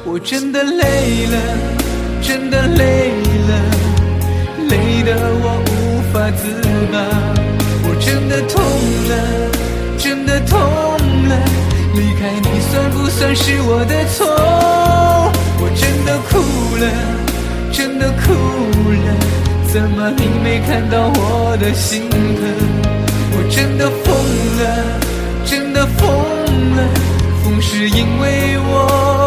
我真的累了，真的累了，累得我无法自拔。我真的痛了，真的痛了，离开你算不算是我的错？我真的哭了，真的哭了，怎么你没看到我的心疼？我真的疯了，真的疯了，疯是因为我